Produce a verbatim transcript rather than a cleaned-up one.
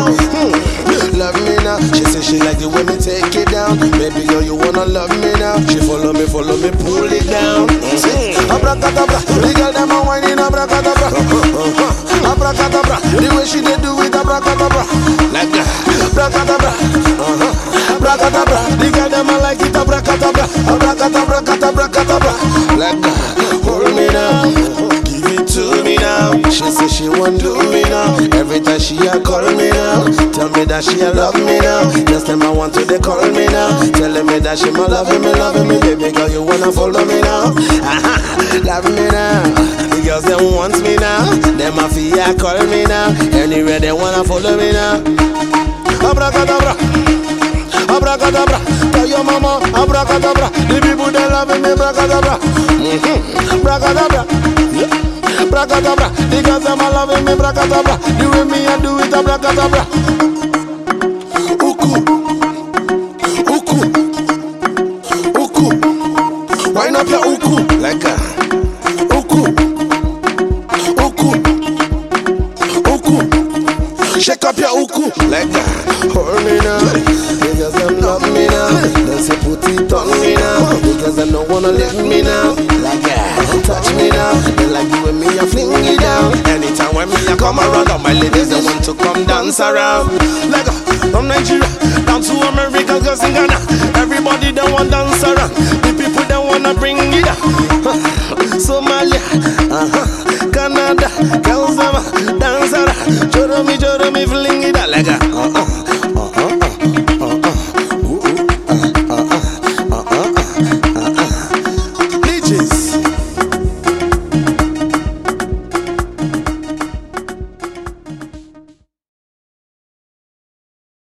now. Hmm. Love me now. She say she like the way me take it down. Baby girl, you wanna love me now? She follow me, follow me, pull it down. Mm-hmm. Abracadabra, the girl them a whining abracadabra. Abracadabra, the way she dey do it abracadabra. Like that, abracadabra, uh-huh. Abracadabra, the girl them a like it abracadabra. Abracadabra, cadabra, cadabra. Like that, hold me now, give it to me now. She say she want do me now. Every time she a call me now, tell me that she a love me now. Just time I want to they call me now, telling me that she my loving me, loving me. Baby girl, you wanna follow me now? Love me now. The girls them want me now. Them a fia call me now. Anywhere they wanna follow me now. Abracadabra, abracadabra. Tell your mama, abracadabra. The people they loving me, abracadabra. Mm-hmm. Abracadabra. Abracadabra, the girls them a loving me, abracadabra. The way me I do it, abracadabra. Uku, uku, uku. Wind up your uku like a uku, uku, uku. Shake up your uku like that. Hold me now, the girls them love me now. They say put it on me now. The girls them don't wanna leave me now. Like that. Touch me now, they like you and me, I fling it down. Anytime when me I come around, all my ladies they want to come dance around. Like uh, from Nigeria down to America, girls in Ghana, everybody they want dance around. The people they wanna bring it up. Somalia, uh-huh. Canada, girls them dance around. Joro me, joro me, fling it